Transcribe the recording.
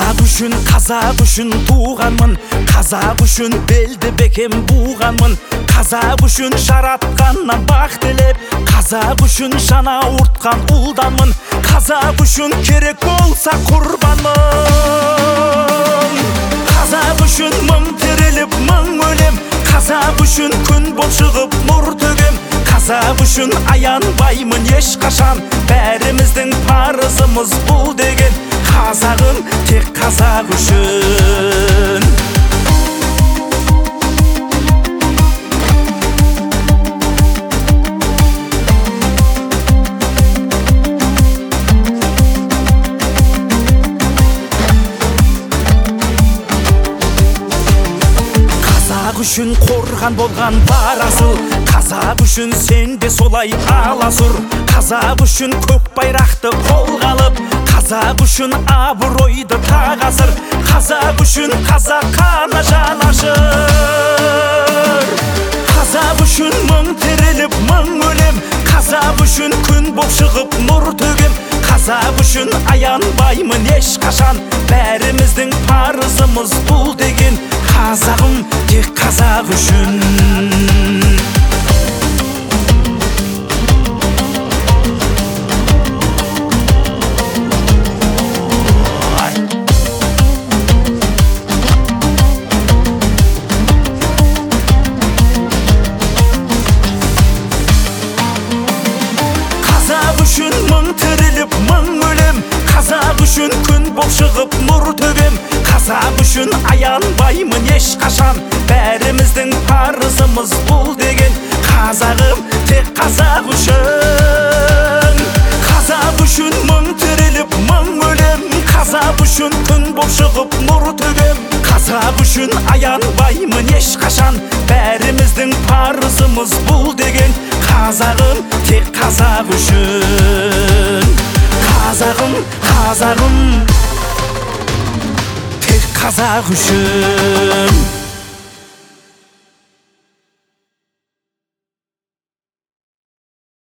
Қазақ үшін туғанмын, қазақ үшін белді бекем буғанмын, қазақ үшін жаратқаннан бақ тілеп, қазақ үшін жана ұртқан ұлданмын, қазақ үшін керек болса құрбанмын. Қазақ үшін мың тіреліп мың өлем, қазақ үшін күн болып шығып нұр төгем, қазақ үшін аянбаймын ешқашан, бәріміздің парызымыз бұл деген. Қазағым тек қазақ үшін. Қазақ үшін қорған болған бар асыл, қазақ үшін сен де солай аласұр, қазақ үшін көк байрақты қолға алып, қазақ үшін абыройды тағасыр, қазақ үшін қазақ қана жан ашыр. Қазақ үшін мың тіреліп мың өлем, қазақ үшін күн болып шығып нұр төгем, қазақ үшін аянбаймын ешқашан, бәріміздің парызымыз бұл деген. Қазағым тек қазақ үшін. Қазақ үшін мың тіреліп мың өлем, қазақ үшін күн болып шығып нұр төгем, қазақ үшін аянбаймын ешқашан, бәріміздің парызымыз бұл деген. Қазағым тек қазақ үшін. Қазақ үшін мың тіреліп мың өлем, қазақ үшін күн болып шығып нұр төгем, қазақ үшін аянбаймын ешқашан, бәріміздің парызымыз бұл деген. Қазағым тек қазақ үшін. Қазағым, қазағым тек қазақ үшін.